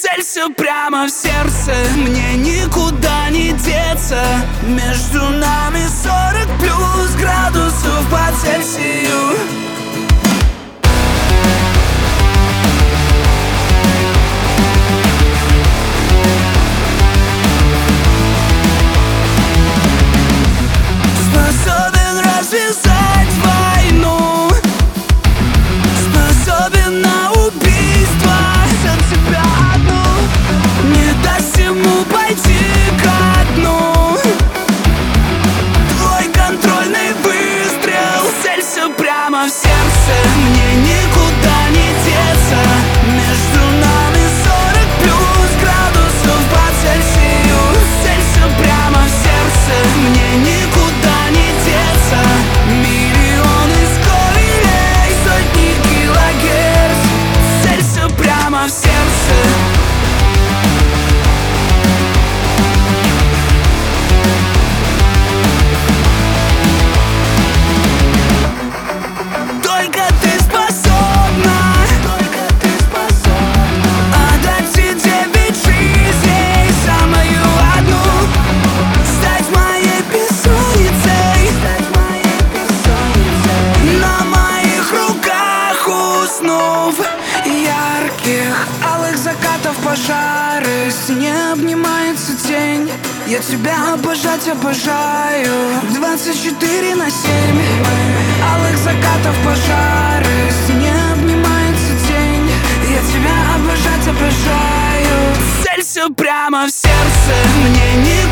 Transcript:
Целься прямо в сердце, мне никуда не деться. Между нами 40 плюс градусов по Цельсию. Способен развязать войну, способен на убийство за тебя одну. Не даст ему пойти ко дну. Твой контрольный выстрел, целься прямо в сердце, мне никуда не деться. Между нами 40 плюс градусов по Цельсию. Целься прямо в сердце, мне никуда не деться. Миллионы скоростей, сотни килогерц. Целься прямо в сердце. Только ты способна отдать все 9 жизней, самую одну. Стать моей бессонницей, на моих руках уснув. Ярких алых закатов пожары, в стене обнимается тень. Я тебя обожать обожаю 24/7. Алых закатов пожары, в стене обнимается тень. Я тебя обожать обожаю. Целься прямо в сердце, мне не